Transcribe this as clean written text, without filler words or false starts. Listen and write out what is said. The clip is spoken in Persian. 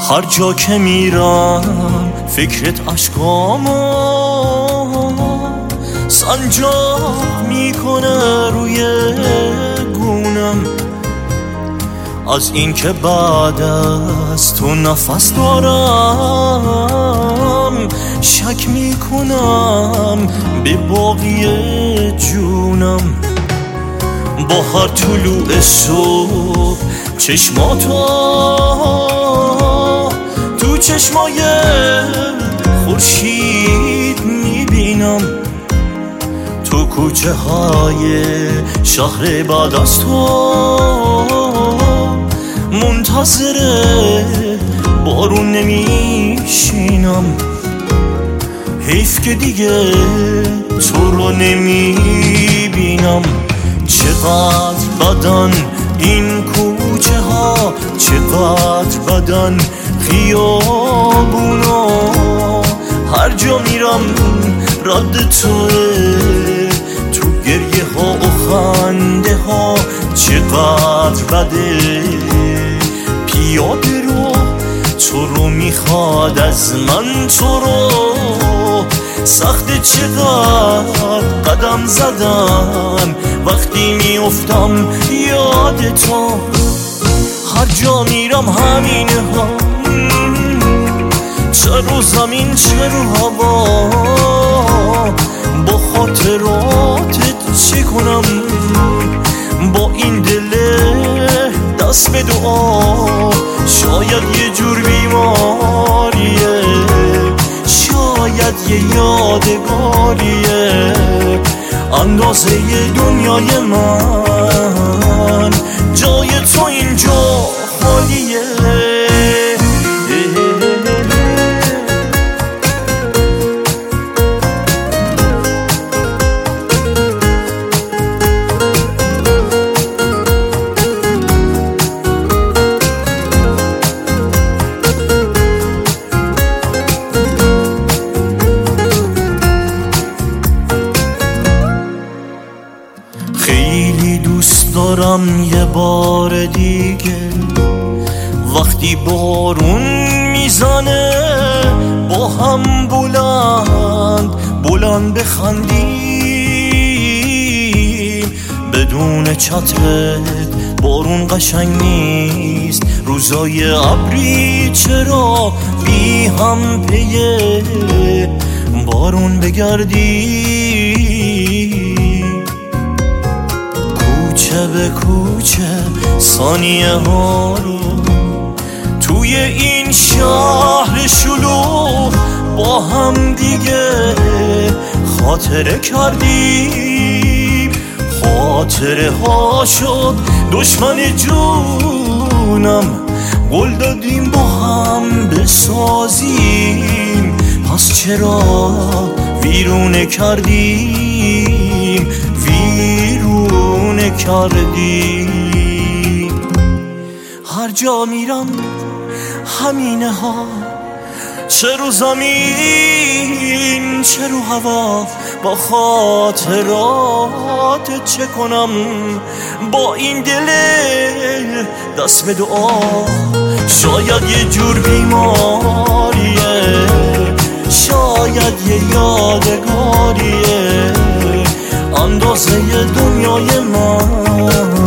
هر جا که میرم فکرت عشقامو سنجاق میکنه روی گونم. از این که بعد از تو نفس دارم شک میکنم به باقی جونم. با هر طلوع صبح چشماتو تو چشمای خورشید میبینم. تو کوچه های شهر بعد از تو منتظر بارون نمیشینم. حیف که دیگه تو رو نمیبینم. چقدر بدن این کوچه ها، چقدر بدن خیابونا. هر جا میرم رد توه، تو گریه ها و خنده ها. چقدر بده پیاده رو تو رو میخواد از من تو رو. سخت چقدر قدم زدن وقتی میافتم یاد تو. هر جا میرم همینه ها، چه رو زمین چه رو هوا. با خاطراتت چه کنم، با این دل دست به دعا. شاید یه جور بیماریه، شاید یه یادگاریه. اندازه دنیای من جای تو اینجا خالیه. خیلی دوست دارم یه بار دیگه وقتی بارون میزنه با هم بلند بلند بخندیم. بدون چترت بارون قشنگ نیست. روزای ابری چرا بی هم پیه بارون بگردیم. کوچه به کوچه ثانیه ها رو توی این شهر شلوغ با هم دیگه خاطره کردیم. خاطره ها شد دشمن جونم. قول دادیم با هم بسازیم، پس چرا ویرونه کردیم، ویرونه کردیم. هر جا میرم همینه ها، چه رو زمین چه رو هوا. با خاطرات چه کنم، با این دل دست به دعا. شاید یه جور بیماریه، شاید یه یادگاریه. اندازه دنیای من